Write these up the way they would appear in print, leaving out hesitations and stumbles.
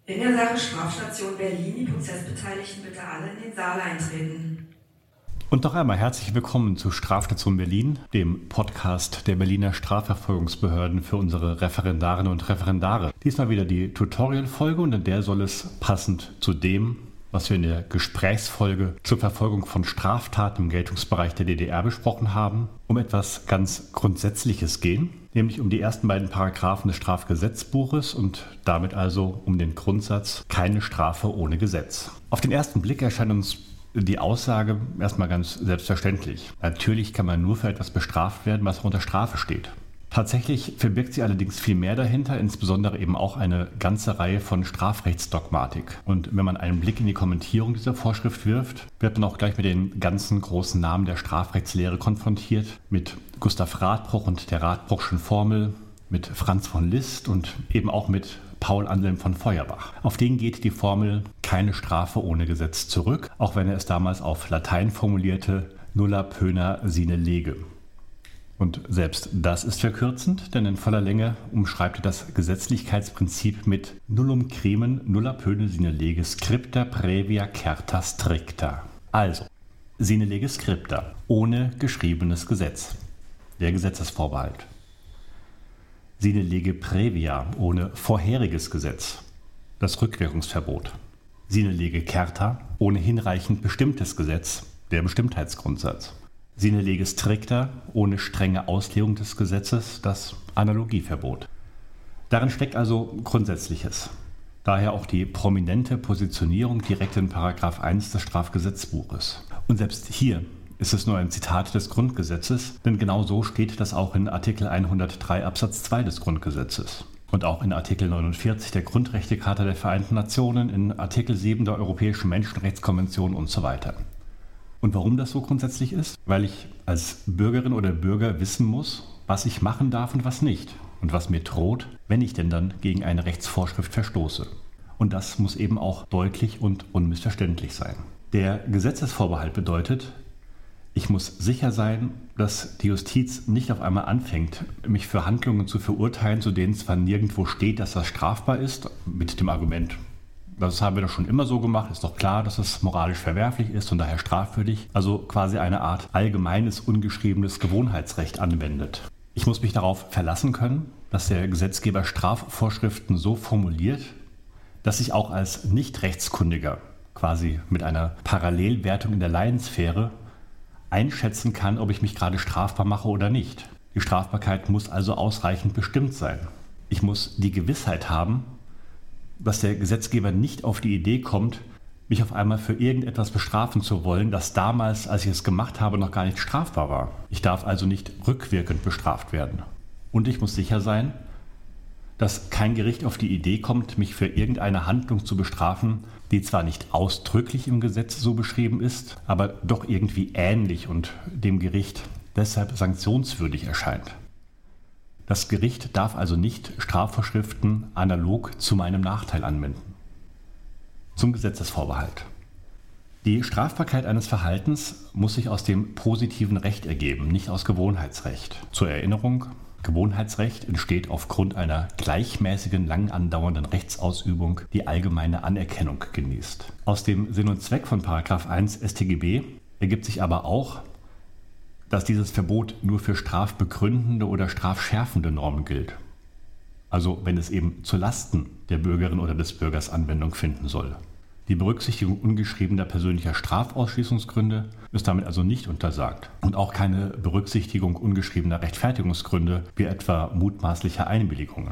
In der Sache Strafstation Berlin, die Prozessbeteiligten bitte alle in den Saal eintreten. Und noch einmal herzlich willkommen zu Strafstation Berlin, dem Podcast der Berliner Strafverfolgungsbehörden für unsere Referendarinnen und Referendare. Diesmal wieder die Tutorial-Folge und in der soll es passend zu dem, was wir in der Gesprächsfolge zur Verfolgung von Straftaten im Geltungsbereich der DDR besprochen haben, um etwas ganz Grundsätzliches gehen, nämlich um die ersten beiden Paragraphen des Strafgesetzbuches und damit also um den Grundsatz keine Strafe ohne Gesetz. Auf den ersten Blick erscheint uns die Aussage erstmal ganz selbstverständlich. Natürlich kann man nur für etwas bestraft werden, was unter Strafe steht. Tatsächlich verbirgt sie allerdings viel mehr dahinter, insbesondere eben auch eine ganze Reihe von Strafrechtsdogmatik. Und wenn man einen Blick in die Kommentierung dieser Vorschrift wirft, wird man auch gleich mit den ganzen großen Namen der Strafrechtslehre konfrontiert, mit Gustav Radbruch und der Radbruchschen Formel, mit Franz von Liszt und eben auch mit Paul Anselm von Feuerbach. Auf den geht die Formel keine Strafe ohne Gesetz zurück, auch wenn er es damals auf Latein formulierte, nulla pöna sine lege. Und selbst das ist verkürzend, denn in voller Länge umschreibt er das Gesetzlichkeitsprinzip mit nullum crimen nulla pöne sine lege scripta previa certa stricta. Also, sine lege scripta, ohne geschriebenes Gesetz, der Gesetzesvorbehalt. Sine lege previa, ohne vorheriges Gesetz, das Rückwirkungsverbot. Sine lege certa, ohne hinreichend bestimmtes Gesetz, der Bestimmtheitsgrundsatz. Sine lege stricta, ohne strenge Auslegung des Gesetzes, das Analogieverbot. Darin steckt also Grundsätzliches. Daher auch die prominente Positionierung direkt in Paragraph 1 des Strafgesetzbuches. Und selbst hier ist es nur ein Zitat des Grundgesetzes, denn genau so steht das auch in Artikel 103 Absatz 2 des Grundgesetzes. Und auch in Artikel 49 der Grundrechtecharta der Vereinten Nationen, in Artikel 7 der Europäischen Menschenrechtskonvention und so weiter. Und warum das so grundsätzlich ist? Weil ich als Bürgerin oder Bürger wissen muss, was ich machen darf und was nicht. Und was mir droht, wenn ich denn dann gegen eine Rechtsvorschrift verstoße. Und das muss eben auch deutlich und unmissverständlich sein. Der Gesetzesvorbehalt bedeutet, ich muss sicher sein, dass die Justiz nicht auf einmal anfängt, mich für Handlungen zu verurteilen, zu denen zwar nirgendwo steht, dass das strafbar ist, mit dem Argument, das haben wir doch schon immer so gemacht, ist doch klar, dass es moralisch verwerflich ist und daher strafwürdig, also quasi eine Art allgemeines, ungeschriebenes Gewohnheitsrecht anwendet. Ich muss mich darauf verlassen können, dass der Gesetzgeber Strafvorschriften so formuliert, dass ich auch als Nicht-Rechtskundiger, quasi mit einer Parallelwertung in der Laiensphäre, einschätzen kann, ob ich mich gerade strafbar mache oder nicht. Die Strafbarkeit muss also ausreichend bestimmt sein. Ich muss die Gewissheit haben, dass der Gesetzgeber nicht auf die Idee kommt, mich auf einmal für irgendetwas bestrafen zu wollen, das damals, als ich es gemacht habe, noch gar nicht strafbar war. Ich darf also nicht rückwirkend bestraft werden. Und ich muss sicher sein, dass kein Gericht auf die Idee kommt, mich für irgendeine Handlung zu bestrafen, die zwar nicht ausdrücklich im Gesetz so beschrieben ist, aber doch irgendwie ähnlich und dem Gericht deshalb sanktionswürdig erscheint. Das Gericht darf also nicht Strafvorschriften analog zu meinem Nachteil anwenden. Zum Gesetzesvorbehalt. Die Strafbarkeit eines Verhaltens muss sich aus dem positiven Recht ergeben, nicht aus Gewohnheitsrecht. Zur Erinnerung, Gewohnheitsrecht entsteht aufgrund einer gleichmäßigen, lang andauernden Rechtsausübung, die allgemeine Anerkennung genießt. Aus dem Sinn und Zweck von § 1 StGB ergibt sich aber auch, dass dieses Verbot nur für strafbegründende oder strafschärfende Normen gilt. Also wenn es eben zu Lasten der Bürgerin oder des Bürgers Anwendung finden soll. Die Berücksichtigung ungeschriebener persönlicher Strafausschließungsgründe ist damit also nicht untersagt. Und auch keine Berücksichtigung ungeschriebener Rechtfertigungsgründe wie etwa mutmaßlicher Einwilligungen.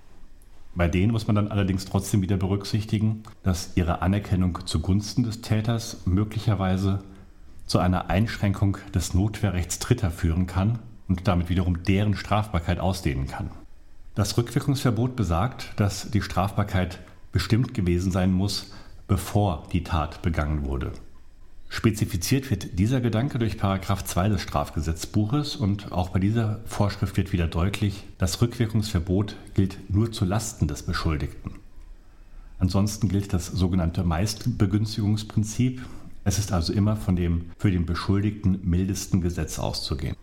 Bei denen muss man dann allerdings trotzdem wieder berücksichtigen, dass ihre Anerkennung zugunsten des Täters möglicherweise zu einer Einschränkung des Notwehrrechts Dritter führen kann und damit wiederum deren Strafbarkeit ausdehnen kann. Das Rückwirkungsverbot besagt, dass die Strafbarkeit bestimmt gewesen sein muss, bevor die Tat begangen wurde. Spezifiziert wird dieser Gedanke durch § 2 des Strafgesetzbuches und auch bei dieser Vorschrift wird wieder deutlich, das Rückwirkungsverbot gilt nur zu Lasten des Beschuldigten. Ansonsten gilt das sogenannte Meistbegünstigungsprinzip. Es ist also immer von dem für den Beschuldigten mildesten Gesetz auszugehen.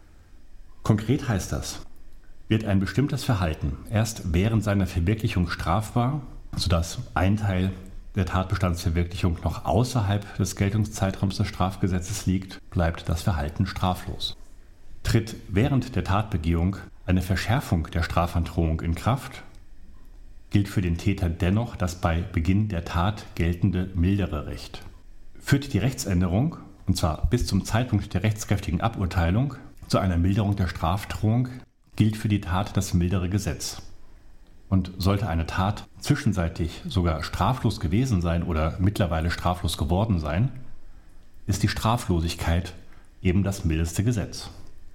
Konkret heißt das, wird ein bestimmtes Verhalten erst während seiner Verwirklichung strafbar, sodass ein Teil der Tatbestandsverwirklichung noch außerhalb des Geltungszeitraums des Strafgesetzes liegt, bleibt das Verhalten straflos. Tritt während der Tatbegehung eine Verschärfung der Strafandrohung in Kraft, gilt für den Täter dennoch das bei Beginn der Tat geltende mildere Recht. Führt die Rechtsänderung, und zwar bis zum Zeitpunkt der rechtskräftigen Aburteilung, zu einer Milderung der Strafdrohung, gilt für die Tat das mildere Gesetz. Und sollte eine Tat zwischenzeitlich sogar straflos gewesen sein oder mittlerweile straflos geworden sein, ist die Straflosigkeit eben das mildeste Gesetz.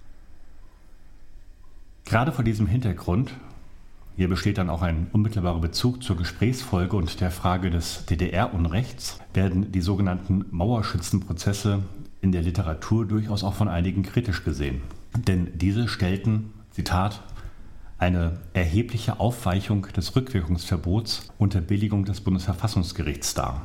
Gerade vor diesem Hintergrund, hier besteht dann auch ein unmittelbarer Bezug zur Gesprächsfolge und der Frage des DDR-Unrechts, werden die sogenannten Mauerschützenprozesse in der Literatur durchaus auch von einigen kritisch gesehen. Denn diese stellten, Zitat, eine erhebliche Aufweichung des Rückwirkungsverbots unter Billigung des Bundesverfassungsgerichts dar.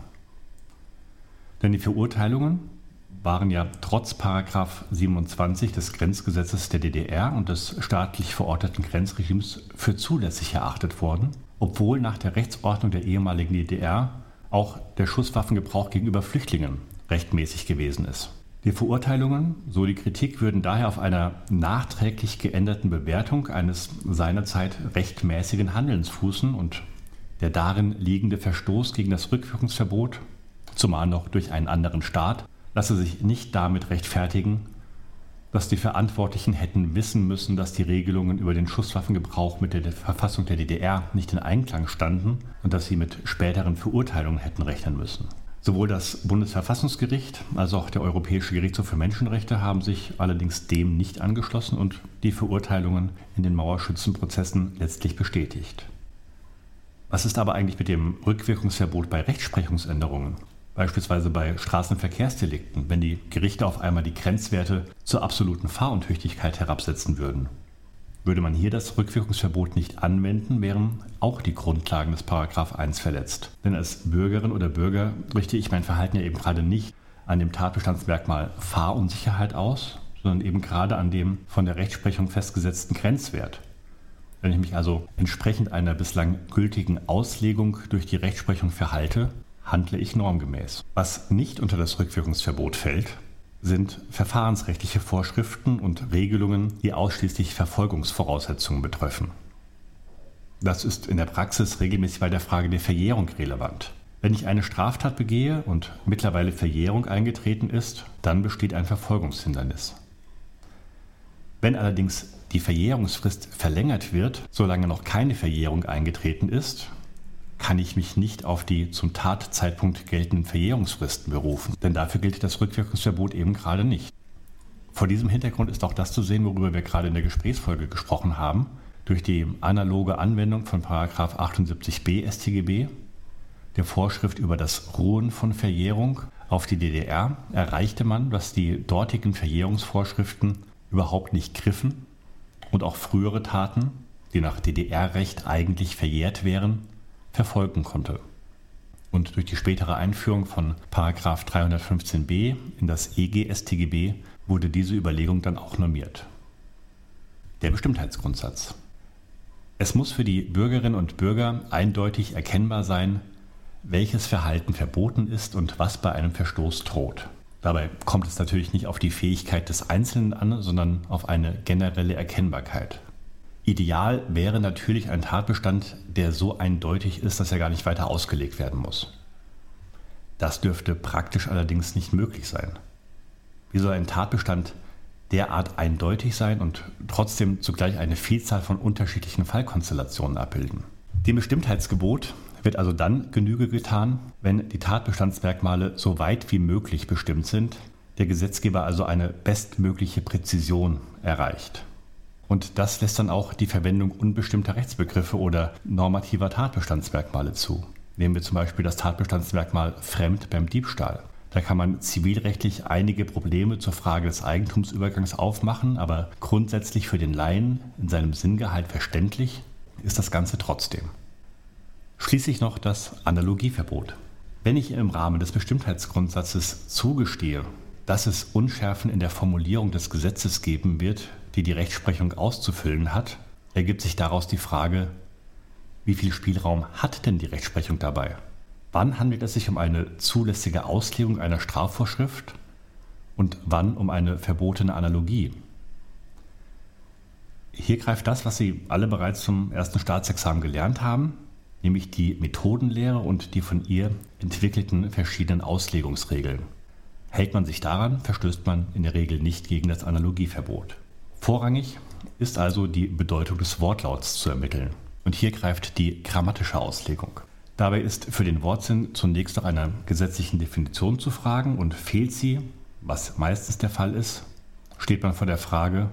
Denn die Verurteilungen waren ja trotz § 27 des Grenzgesetzes der DDR und des staatlich verorteten Grenzregimes für zulässig erachtet worden, obwohl nach der Rechtsordnung der ehemaligen DDR auch der Schusswaffengebrauch gegenüber Flüchtlingen rechtmäßig gewesen ist. Die Verurteilungen, so die Kritik, würden daher auf einer nachträglich geänderten Bewertung eines seinerzeit rechtmäßigen Handelns fußen und der darin liegende Verstoß gegen das Rückwirkungsverbot, zumal noch durch einen anderen Staat, lasse sich nicht damit rechtfertigen, dass die Verantwortlichen hätten wissen müssen, dass die Regelungen über den Schusswaffengebrauch mit der Verfassung der DDR nicht in Einklang standen und dass sie mit späteren Verurteilungen hätten rechnen müssen. Sowohl das Bundesverfassungsgericht als auch der Europäische Gerichtshof für Menschenrechte haben sich allerdings dem nicht angeschlossen und die Verurteilungen in den Mauerschützenprozessen letztlich bestätigt. Was ist aber eigentlich mit dem Rückwirkungsverbot bei Rechtsprechungsänderungen? Beispielsweise bei Straßenverkehrsdelikten, wenn die Gerichte auf einmal die Grenzwerte zur absoluten Fahruntüchtigkeit herabsetzen würden. Würde man hier das Rückwirkungsverbot nicht anwenden, wären auch die Grundlagen des § 1 verletzt. Denn als Bürgerin oder Bürger richte ich mein Verhalten ja eben gerade nicht an dem Tatbestandsmerkmal Fahrunsicherheit aus, sondern eben gerade an dem von der Rechtsprechung festgesetzten Grenzwert. Wenn ich mich also entsprechend einer bislang gültigen Auslegung durch die Rechtsprechung verhalte, handle ich normgemäß. Was nicht unter das Rückwirkungsverbot fällt, sind verfahrensrechtliche Vorschriften und Regelungen, die ausschließlich Verfolgungsvoraussetzungen betreffen. Das ist in der Praxis regelmäßig bei der Frage der Verjährung relevant. Wenn ich eine Straftat begehe und mittlerweile Verjährung eingetreten ist, dann besteht ein Verfolgungshindernis. Wenn allerdings die Verjährungsfrist verlängert wird, solange noch keine Verjährung eingetreten ist, kann ich mich nicht auf die zum Tatzeitpunkt geltenden Verjährungsfristen berufen, denn dafür gilt das Rückwirkungsverbot eben gerade nicht. Vor diesem Hintergrund ist auch das zu sehen, worüber wir gerade in der Gesprächsfolge gesprochen haben. Durch die analoge Anwendung von § 78b StGB, der Vorschrift über das Ruhen von Verjährung auf die DDR, erreichte man, dass die dortigen Verjährungsvorschriften überhaupt nicht griffen und auch frühere Taten, die nach DDR-Recht eigentlich verjährt wären, verfolgen konnte. Und durch die spätere Einführung von § 315b in das EG-StGB wurde diese Überlegung dann auch normiert. Der Bestimmtheitsgrundsatz. Es muss für die Bürgerinnen und Bürger eindeutig erkennbar sein, welches Verhalten verboten ist und was bei einem Verstoß droht. Dabei kommt es natürlich nicht auf die Fähigkeit des Einzelnen an, sondern auf eine generelle Erkennbarkeit. Ideal wäre natürlich ein Tatbestand, der so eindeutig ist, dass er gar nicht weiter ausgelegt werden muss. Das dürfte praktisch allerdings nicht möglich sein. Wie soll ein Tatbestand derart eindeutig sein und trotzdem zugleich eine Vielzahl von unterschiedlichen Fallkonstellationen abbilden? Dem Bestimmtheitsgebot wird also dann Genüge getan, wenn die Tatbestandsmerkmale so weit wie möglich bestimmt sind, der Gesetzgeber also eine bestmögliche Präzision erreicht. Und das lässt dann auch die Verwendung unbestimmter Rechtsbegriffe oder normativer Tatbestandsmerkmale zu. Nehmen wir zum Beispiel das Tatbestandsmerkmal fremd beim Diebstahl. Da kann man zivilrechtlich einige Probleme zur Frage des Eigentumsübergangs aufmachen, aber grundsätzlich für den Laien in seinem Sinngehalt verständlich ist das Ganze trotzdem. Schließlich noch das Analogieverbot. Wenn ich im Rahmen des Bestimmtheitsgrundsatzes zugestehe, dass es Unschärfen in der Formulierung des Gesetzes geben wird, die die Rechtsprechung auszufüllen hat, ergibt sich daraus die Frage, Wie viel Spielraum hat denn die Rechtsprechung dabei? Wann handelt es sich um eine zulässige Auslegung einer Strafvorschrift und wann um eine verbotene Analogie? Hier greift das, was Sie alle bereits zum ersten Staatsexamen gelernt haben, nämlich die Methodenlehre und die von ihr entwickelten verschiedenen Auslegungsregeln. Hält man sich daran, verstößt man in der Regel nicht gegen das Analogieverbot. Vorrangig ist also die Bedeutung des Wortlauts zu ermitteln. Und hier greift die grammatische Auslegung. Dabei ist für den Wortsinn zunächst nach einer gesetzlichen Definition zu fragen und fehlt sie, was meistens der Fall ist, steht man vor der Frage,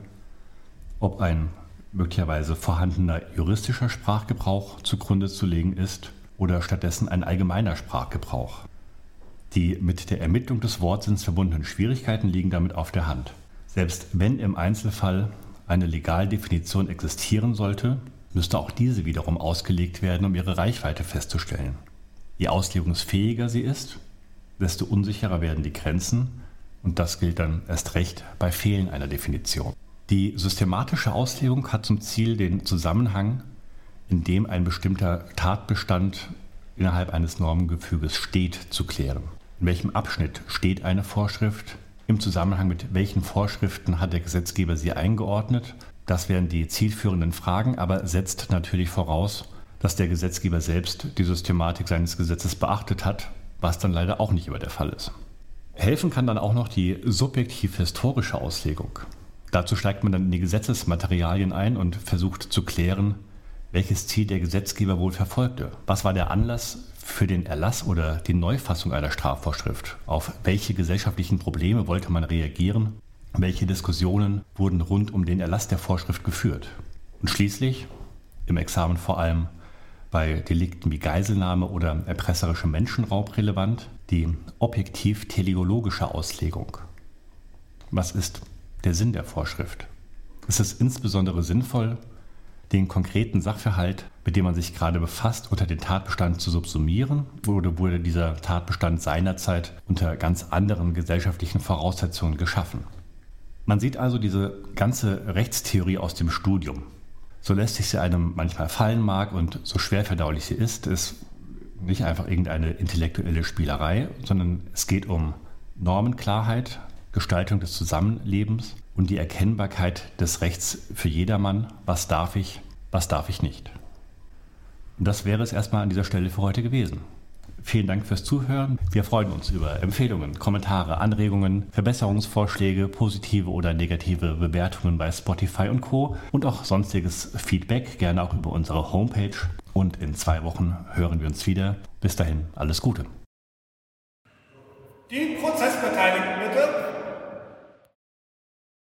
ob ein möglicherweise vorhandener juristischer Sprachgebrauch zugrunde zu legen ist oder stattdessen ein allgemeiner Sprachgebrauch. Die mit der Ermittlung des Wortsinns verbundenen Schwierigkeiten liegen damit auf der Hand. Selbst wenn im Einzelfall eine Legaldefinition existieren sollte, müsste auch diese wiederum ausgelegt werden, um ihre Reichweite festzustellen. Je auslegungsfähiger sie ist, desto unsicherer werden die Grenzen und das gilt dann erst recht bei Fehlen einer Definition. Die systematische Auslegung hat zum Ziel, den Zusammenhang, in dem ein bestimmter Tatbestand innerhalb eines Normengefüges steht, zu klären. In welchem Abschnitt steht eine Vorschrift? Im Zusammenhang mit welchen Vorschriften hat der Gesetzgeber sie eingeordnet? Das wären die zielführenden Fragen, aber setzt natürlich voraus, dass der Gesetzgeber selbst die Systematik seines Gesetzes beachtet hat, was dann leider auch nicht immer der Fall ist. Helfen kann dann auch noch die subjektiv-historische Auslegung. Dazu steigt man dann in die Gesetzesmaterialien ein und versucht zu klären, welches Ziel der Gesetzgeber wohl verfolgte. Was war der Anlass für den Erlass oder die Neufassung einer Strafvorschrift? Auf welche gesellschaftlichen Probleme wollte man reagieren? Welche Diskussionen wurden rund um den Erlass der Vorschrift geführt? Und schließlich, im Examen vor allem bei Delikten wie Geiselnahme oder erpresserischem Menschenraub relevant, die objektiv-teleologische Auslegung. Was ist der Sinn der Vorschrift? Ist es insbesondere sinnvoll, den konkreten Sachverhalt, mit dem man sich gerade befasst, unter den Tatbestand zu subsumieren? Oder wurde dieser Tatbestand seinerzeit unter ganz anderen gesellschaftlichen Voraussetzungen geschaffen? Man sieht also diese ganze Rechtstheorie aus dem Studium. So lästig sie einem manchmal fallen mag und so schwer verdaulich sie ist nicht einfach irgendeine intellektuelle Spielerei, sondern es geht um Normenklarheit, Gestaltung des Zusammenlebens und die Erkennbarkeit des Rechts für jedermann. Was darf ich nicht? Und das wäre es erstmal an dieser Stelle für heute gewesen. Vielen Dank fürs Zuhören. Wir freuen uns über Empfehlungen, Kommentare, Anregungen, Verbesserungsvorschläge, positive oder negative Bewertungen bei Spotify und Co. und auch sonstiges Feedback, gerne auch über unsere Homepage. Und in 2 Wochen hören wir uns wieder. Bis dahin, alles Gute. Die Prozessbeteiligten bitte.